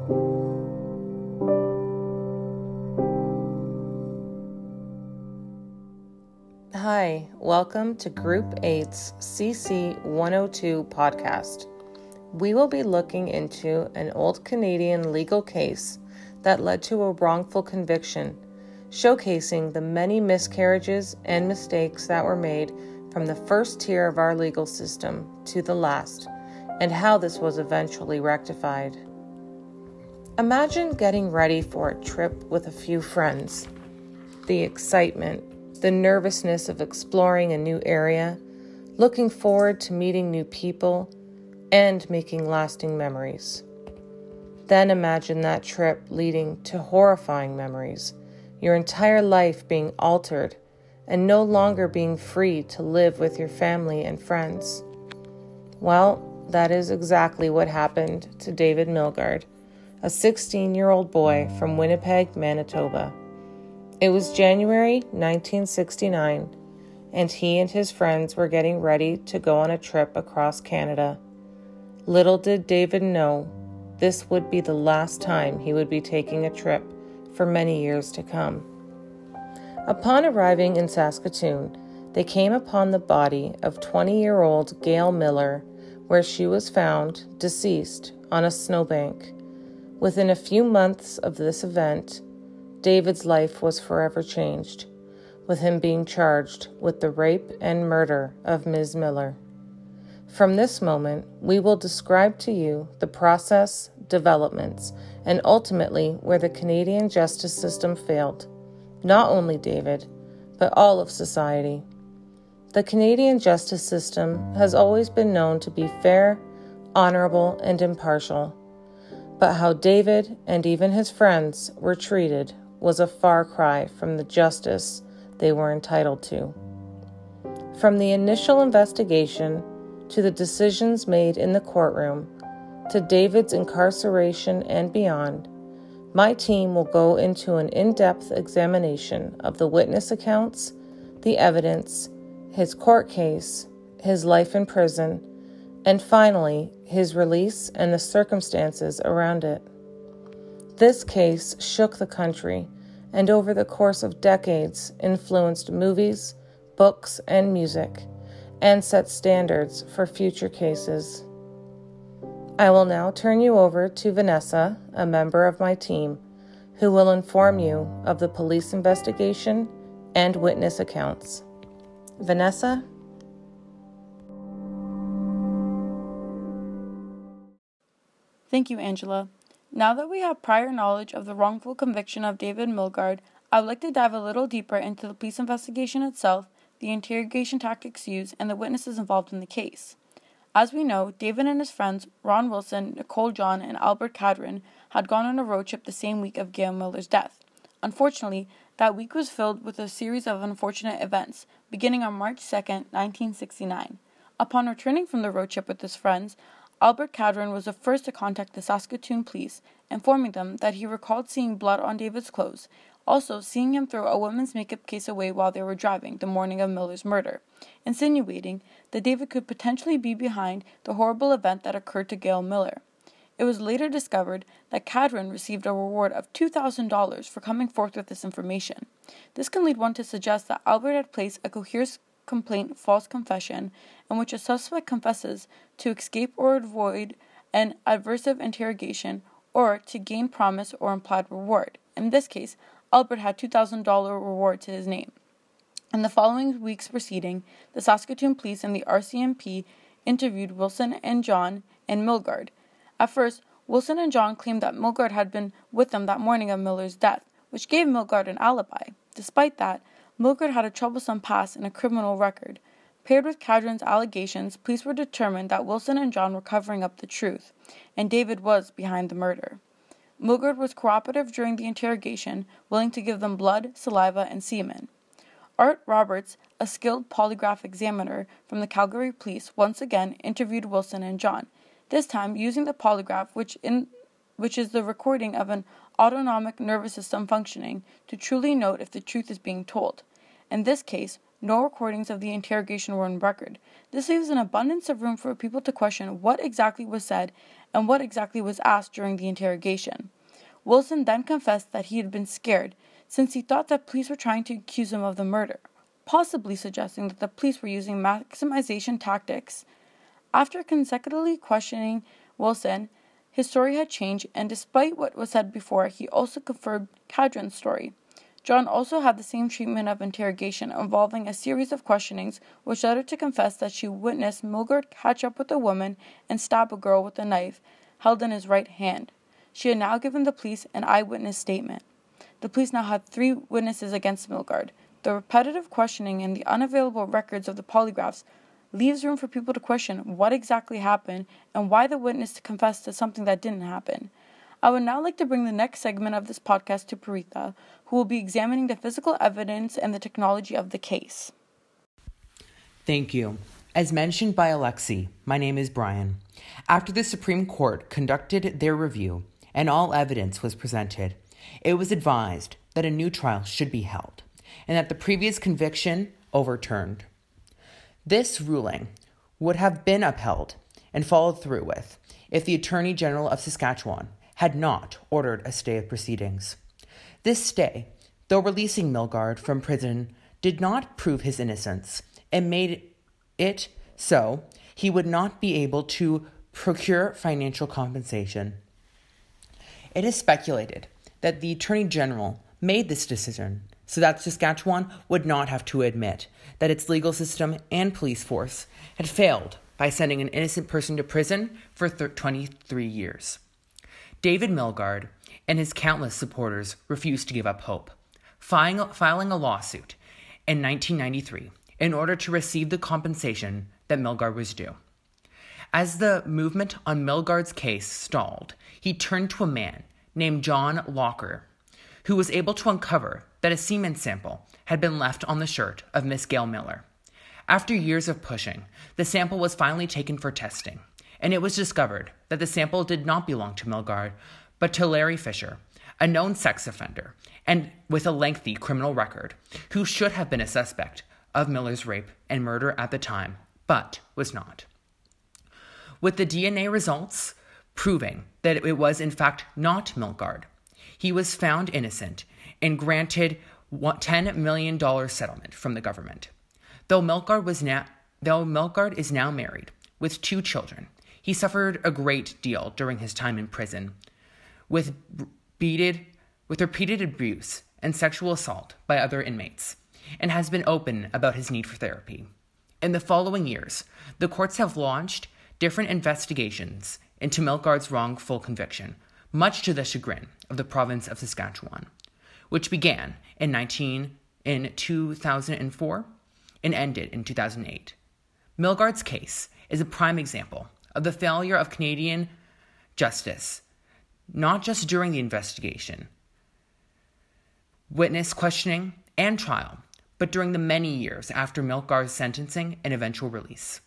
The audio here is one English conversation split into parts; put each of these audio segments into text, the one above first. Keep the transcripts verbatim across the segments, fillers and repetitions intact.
Hi, welcome to Group eight's C C one oh two podcast. We will be looking into an old Canadian legal case that led to a wrongful conviction, showcasing the many miscarriages and mistakes that were made from the first tier of our legal system to the last, and how this was eventually rectified. Imagine getting ready for a trip with a few friends. The excitement, the nervousness of exploring a new area, looking forward to meeting new people, and making lasting memories. Then imagine that trip leading to horrifying memories, your entire life being altered, and no longer being free to live with your family and friends. Well, that is exactly what happened to David Milgaard, a sixteen-year-old boy from Winnipeg, Manitoba. It was January nineteen sixty-nine, and he and his friends were getting ready to go on a trip across Canada. Little did David know, this would be the last time he would be taking a trip for many years to come. Upon arriving in Saskatoon, they came upon the body of twenty-year-old Gail Miller, where she was found deceased on a snowbank. Within a few months of this event, David's life was forever changed, with him being charged with the rape and murder of Miz Miller. From this moment, we will describe to you the process, developments, and ultimately where the Canadian justice system failed. Not only David, but all of society. The Canadian justice system has always been known to be fair, honorable, and impartial. But how David and even his friends were treated was a far cry from the justice they were entitled to. From the initial investigation to the decisions made in the courtroom to David's incarceration and beyond, my team will go into an in-depth examination of the witness accounts, the evidence, his court case, his life in prison, and finally, his release and the circumstances around it. This case shook the country and over the course of decades influenced movies, books, and music, and set standards for future cases. I will now turn you over to Vanessa, a member of my team, who will inform you of the police investigation and witness accounts. Vanessa? Thank you, Angela. Now that we have prior knowledge of the wrongful conviction of David Milgaard, I would like to dive a little deeper into the police investigation itself, the interrogation tactics used, and the witnesses involved in the case. As we know, David and his friends, Ron Wilson, Nicole John, and Albert Cadron, had gone on a road trip the same week of Gail Miller's death. Unfortunately, that week was filled with a series of unfortunate events, beginning on March second, nineteen sixty-nine. Upon returning from the road trip with his friends, Albert Cadron was the first to contact the Saskatoon police, informing them that he recalled seeing blood on David's clothes, also seeing him throw a woman's makeup case away while they were driving the morning of Miller's murder, insinuating that David could potentially be behind the horrible event that occurred to Gail Miller. It was later discovered that Cadron received a reward of two thousand dollars for coming forth with this information. This can lead one to suggest that Albert had placed a coerced complaint false confession in which a suspect confesses to escape or avoid an adversive interrogation or to gain promise or implied reward. In this case, Albert had two thousand dollars reward to his name. In the following week's proceeding, the Saskatoon police and the R C M P interviewed Wilson and John and Milgaard. At first, Wilson and John claimed that Milgaard had been with them that morning of Miller's death, which gave Milgaard an alibi. Despite that, Milgaard had a troublesome past and a criminal record. Paired with Cadron's allegations, police were determined that Wilson and John were covering up the truth, and David was behind the murder. Milgaard was cooperative during the interrogation, willing to give them blood, saliva, and semen. Art Roberts, a skilled polygraph examiner from the Calgary Police, once again interviewed Wilson and John, this time using the polygraph, which in which is the recording of an autonomic nervous system functioning, to truly note if the truth is being told. In this case, no recordings of the interrogation were on record. This leaves an abundance of room for people to question what exactly was said and what exactly was asked during the interrogation. Wilson then confessed that he had been scared, since he thought that police were trying to accuse him of the murder, possibly suggesting that the police were using maximization tactics. After consecutively questioning Wilson, his story had changed, and despite what was said before, he also confirmed Kadrin's story. John also had the same treatment of interrogation, involving a series of questionings, which led her to confess that she witnessed Milgaard catch up with a woman and stab a girl with a knife held in his right hand. She had now given the police an eyewitness statement. The police now had three witnesses against Milgaard. The repetitive questioning and the unavailable records of the polygraphs leaves room for people to question what exactly happened and why the witness confessed to something that didn't happen. I would now like to bring the next segment of this podcast to Paritha, who will be examining the physical evidence and the technology of the case. Thank you. As mentioned by Alexi, my name is Brian. After the Supreme Court conducted their review and all evidence was presented, it was advised that a new trial should be held and that the previous conviction overturned. This ruling would have been upheld and followed through with if the Attorney General of Saskatchewan had not ordered a stay of proceedings. This stay, though releasing Milgaard from prison, did not prove his innocence and made it so he would not be able to procure financial compensation. It is speculated that the Attorney General made this decision so that Saskatchewan would not have to admit that its legal system and police force had failed by sending an innocent person to prison for twenty-three years. David Milgaard and his countless supporters refused to give up hope, filing a lawsuit in nineteen ninety-three in order to receive the compensation that Milgaard was due. As the movement on Milgaard's case stalled, he turned to a man named John Locker, who was able to uncover that a semen sample had been left on the shirt of Miss Gail Miller. After years of pushing, the sample was finally taken for testing, and it was discovered that the sample did not belong to Milgaard, but to Larry Fisher, a known sex offender and with a lengthy criminal record, who should have been a suspect of Miller's rape and murder at the time, but was not. With the D N A results proving that it was in fact not Milgaard, he was found innocent and granted ten million dollars settlement from the government. Though Milgaard was now, though Milgaard is now married with two children, he suffered a great deal during his time in prison, with repeated, with repeated abuse and sexual assault by other inmates, and has been open about his need for therapy. In the following years, the courts have launched different investigations into Milgaard's wrongful conviction, much to the chagrin of the province of Saskatchewan, which began in nineteen in two thousand four and ended in two thousand eight. Milgaard's case is a prime example of the failure of Canadian justice, not just during the investigation, witness questioning, and trial, but during the many years after Milgaard's sentencing and eventual release.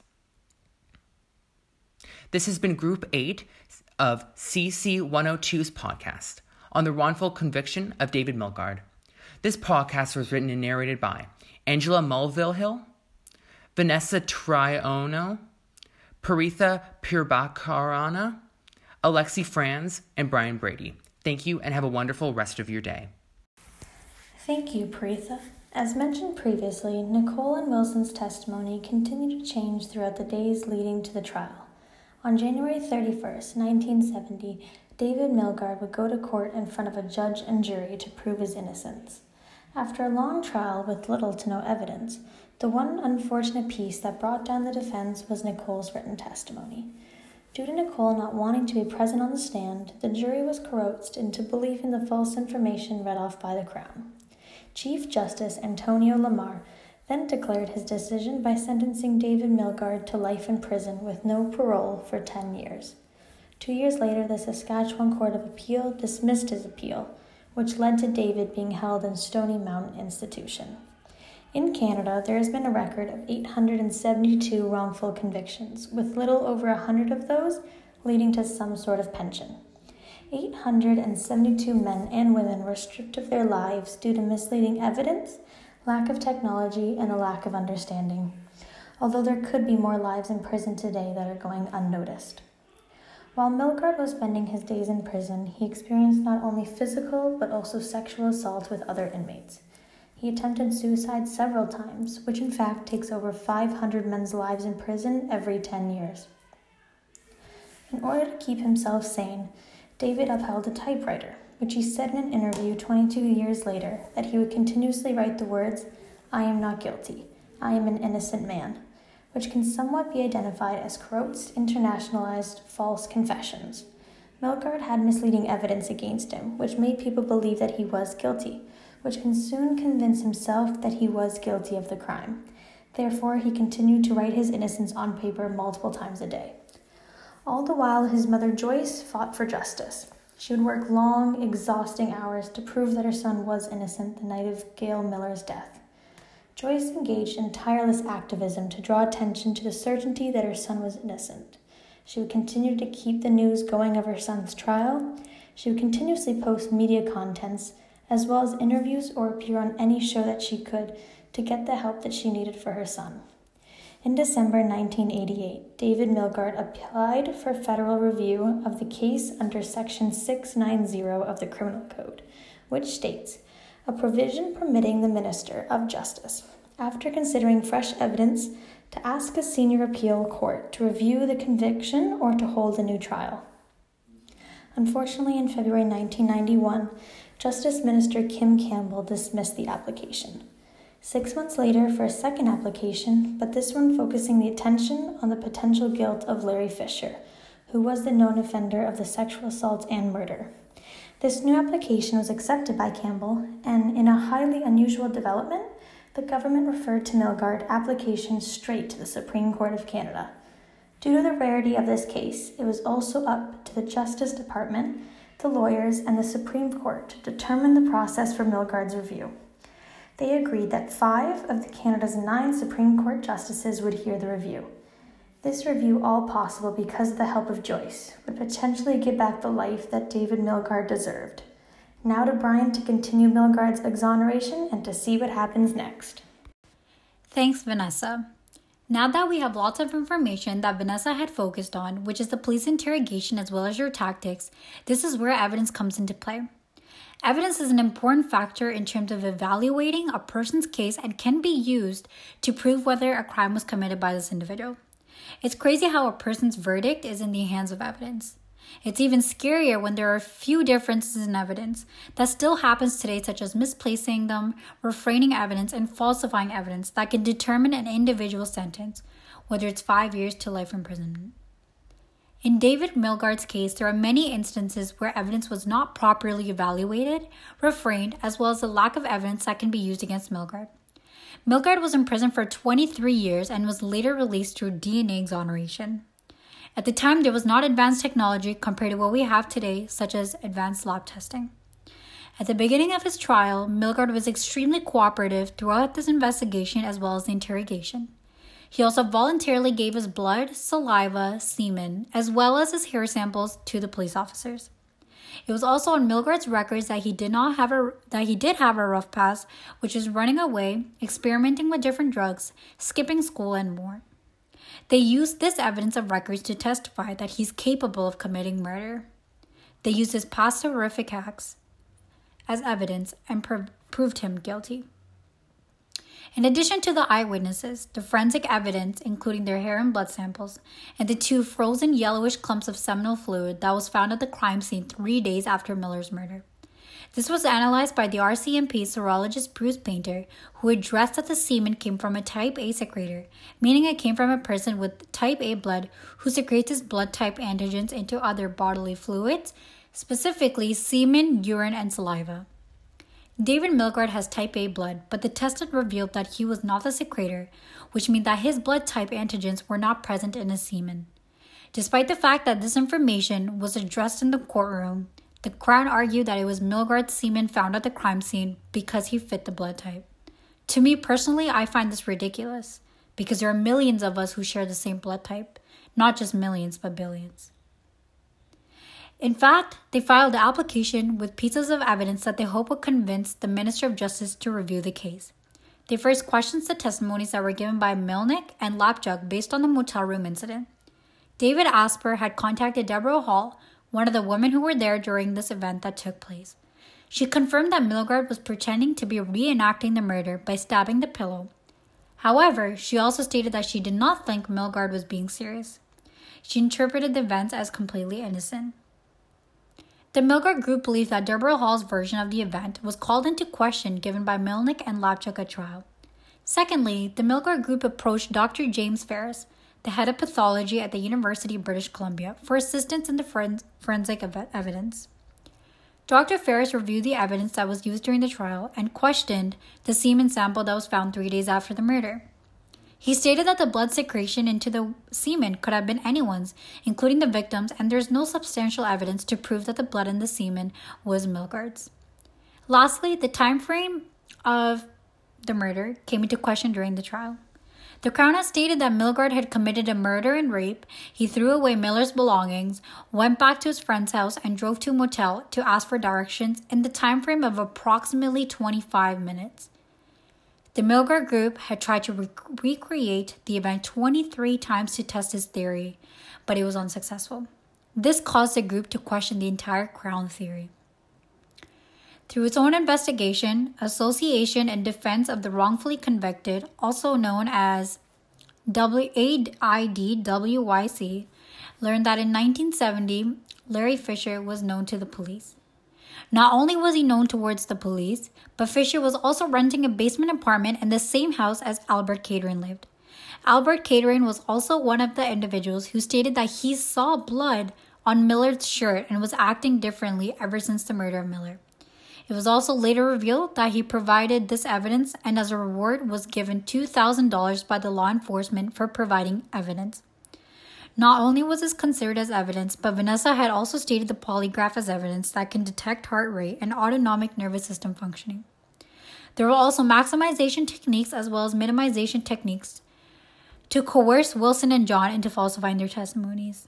This has been Group eight of C C one oh two's podcast on the wrongful conviction of David Milgaard. This podcast was written and narrated by Angela Mulvihill, Vanessa Triono, Paritha Purbhakarana, Alexi Franz, and Brian Brady. Thank you and have a wonderful rest of your day. Thank you, Paritha. As mentioned previously, Nicole and Wilson's testimony continued to change throughout the days leading to the trial. On January thirty-first, nineteen seventy, David Milgaard would go to court in front of a judge and jury to prove his innocence. After a long trial with little to no evidence, the one unfortunate piece that brought down the defense was Nicole's written testimony. Due to Nicole not wanting to be present on the stand, the jury was coerced into believing the false information read off by the Crown. Chief Justice Antonio Lamar then declared his decision by sentencing David Milgaard to life in prison with no parole for ten years. Two years later, the Saskatchewan Court of Appeal dismissed his appeal, which led to David being held in Stony Mountain Institution. In Canada, there has been a record of eight hundred seventy-two wrongful convictions, with little over one hundred of those leading to some sort of pension. eight hundred seventy-two men and women were stripped of their lives due to misleading evidence, lack of technology, and a lack of understanding, although there could be more lives in prison today that are going unnoticed. While Milgaard was spending his days in prison, he experienced not only physical but also sexual assault with other inmates. He attempted suicide several times, which in fact takes over five hundred men's lives in prison every ten years. In order to keep himself sane, David upheld a typewriter, which he said in an interview twenty-two years later that he would continuously write the words, "I am not guilty. I am an innocent man," which can somewhat be identified as Corot's internationalized false confessions. Milgaard had misleading evidence against him, which made people believe that he was guilty, which can soon convince himself that he was guilty of the crime. Therefore, he continued to write his innocence on paper multiple times a day. All the while, his mother Joyce fought for justice. She would work long, exhausting hours to prove that her son was innocent the night of Gail Miller's death. Joyce engaged in tireless activism to draw attention to the certainty that her son was innocent. She would continue to keep the news going of her son's trial. She would continuously post media contents, as well as interviews or appear on any show that she could to get the help that she needed for her son. In December nineteen eighty-eight, David Milgaard applied for federal review of the case under Section six ninety of the Criminal Code, which states, "A provision permitting the Minister of Justice, after considering fresh evidence, to ask a senior appeal court to review the conviction or to hold a new trial." Unfortunately, in February nineteen ninety-one, Justice Minister Kim Campbell dismissed the application. Six months later, for a second application, but this one focusing the attention on the potential guilt of Larry Fisher, who was the known offender of the sexual assault and murder. This new application was accepted by Campbell, and in a highly unusual development, the government referred to Milgaard application straight to the Supreme Court of Canada. Due to the rarity of this case, it was also up to the Justice Department, the lawyers, and the Supreme Court to determine the process for Milgaard's review. They agreed that five of the Canada's nine Supreme Court justices would hear the review. This review, all possible because of the help of Joyce, would potentially give back the life that David Milgaard deserved. Now to Brian to continue Milgaard's exoneration and to see what happens next. Thanks, Vanessa. Now that we have lots of information that Vanessa had focused on, which is the police interrogation as well as your tactics, this is where evidence comes into play. Evidence is an important factor in terms of evaluating a person's case and can be used to prove whether a crime was committed by this individual. It's crazy how a person's verdict is in the hands of evidence. It's even scarier when there are few differences in evidence. That still happens today, such as misplacing them, refraining evidence, and falsifying evidence that can determine an individual's sentence, whether it's five years to life imprisonment. In David Milgaard's case, there are many instances where evidence was not properly evaluated, refrained, as well as the lack of evidence that can be used against Milgaard. Milgaard was in prison for twenty-three years and was later released through D N A exoneration. At the time, there was not advanced technology compared to what we have today, such as advanced lab testing. At the beginning of his trial, Milgaard was extremely cooperative throughout this investigation as well as the interrogation. He also voluntarily gave his blood, saliva, semen, as well as his hair samples to the police officers. It was also on Milgaard's records that he did not have a that he did have a rough past, which is running away, experimenting with different drugs, skipping school, and more. They used this evidence of records to testify that he's capable of committing murder. They used his past horrific acts as evidence and pr- proved him guilty. In addition to the eyewitnesses, the forensic evidence, including their hair and blood samples, and the two frozen yellowish clumps of seminal fluid that was found at the crime scene three days after Miller's murder. This was analyzed by the R C M P serologist Bruce Painter, who addressed that the semen came from a type A secretor, meaning it came from a person with type A blood who secretes his blood type antigens into other bodily fluids, specifically semen, urine, and saliva. David Milgaard has type A blood, but the test had revealed that he was not the secretor, which means that his blood type antigens were not present in his semen. Despite the fact that this information was addressed in the courtroom, the Crown argued that it was Milgaard's semen found at the crime scene because he fit the blood type. To me personally, I find this ridiculous, because there are millions of us who share the same blood type, not just millions, but billions. In fact, they filed the application with pieces of evidence that they hope would convince the Minister of Justice to review the case. They first questioned the testimonies that were given by Melnick and Lapchuk based on the motel room incident. David Asper had contacted Deborah Hall, one of the women who were there during this event that took place. She confirmed that Milgaard was pretending to be reenacting the murder by stabbing the pillow. However, she also stated that she did not think Milgaard was being serious. She interpreted the events as completely innocent. The Milgaard group believes that Deborah Hall's version of the event was called into question given by Melnick and Lapchuk at trial. Secondly, the Milgaard group approached Doctor James Ferris, the head of pathology at the University of British Columbia, for assistance in the forensic evidence. Doctor Ferris reviewed the evidence that was used during the trial and questioned the semen sample that was found three days after the murder. He stated that the blood secretion into the semen could have been anyone's, including the victim's, and there is no substantial evidence to prove that the blood in the semen was Milgaard's. Lastly, the time frame of the murder came into question during the trial. The Crown has stated that Milgaard had committed a murder and rape. He threw away Miller's belongings, went back to his friend's house, and drove to a motel to ask for directions in the time frame of approximately twenty-five minutes. The Milgaard group had tried to rec- recreate the event twenty-three times to test his theory, but it was unsuccessful. This caused the group to question the entire Crown theory. Through its own investigation, Association in Defense of the Wrongfully Convicted, also known as A I D W Y C, learned that in nineteen seventy, Larry Fisher was known to the police. Not only was he known towards the police, but Fisher was also renting a basement apartment in the same house as Albert Caterin lived. Albert Caterin was also one of the individuals who stated that he saw blood on Miller's shirt and was acting differently ever since the murder of Miller. It was also later revealed that he provided this evidence and as a reward was given two thousand dollars by the law enforcement for providing evidence. Not only was this considered as evidence, but Vanessa had also stated the polygraph as evidence that can detect heart rate and autonomic nervous system functioning. There were also maximization techniques as well as minimization techniques to coerce Wilson and John into falsifying their testimonies.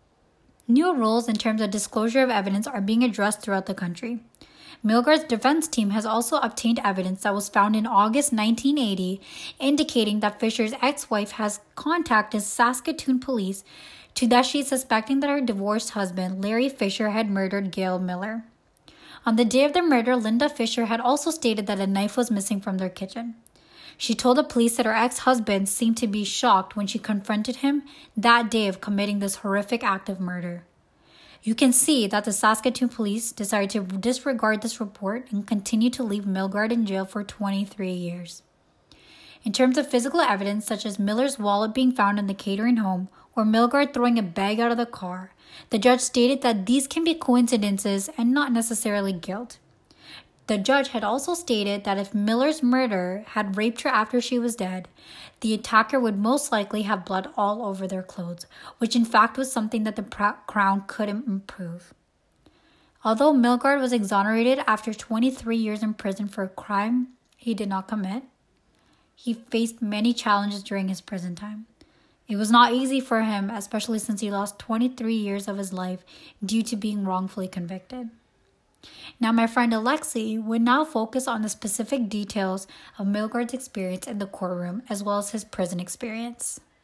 New rules in terms of disclosure of evidence are being addressed throughout the country. Milgaard's defense team has also obtained evidence that was found in August nineteen eighty, indicating that Fisher's ex-wife has contacted Saskatoon police to that she is suspecting that her divorced husband, Larry Fisher, had murdered Gail Miller. On the day of the murder, Linda Fisher had also stated that a knife was missing from their kitchen. She told the police that her ex-husband seemed to be shocked when she confronted him that day of committing this horrific act of murder. You can see that the Saskatoon police decided to disregard this report and continue to leave Milgaard in jail for twenty-three years. In terms of physical evidence, such as Miller's wallet being found in the Caterin home or Milgaard throwing a bag out of the car, the judge stated that these can be coincidences and not necessarily guilt. The judge had also stated that if Miller's murderer had raped her after she was dead, the attacker would most likely have blood all over their clothes, which in fact was something that the Crown couldn't improve. Although Milgaard was exonerated after twenty-three years in prison for a crime he did not commit, he faced many challenges during his prison time. It was not easy for him, especially since he lost twenty-three years of his life due to being wrongfully convicted. Now, my friend Alexei would now focus on the specific details of Milgaard's experience in the courtroom as well as his prison experience.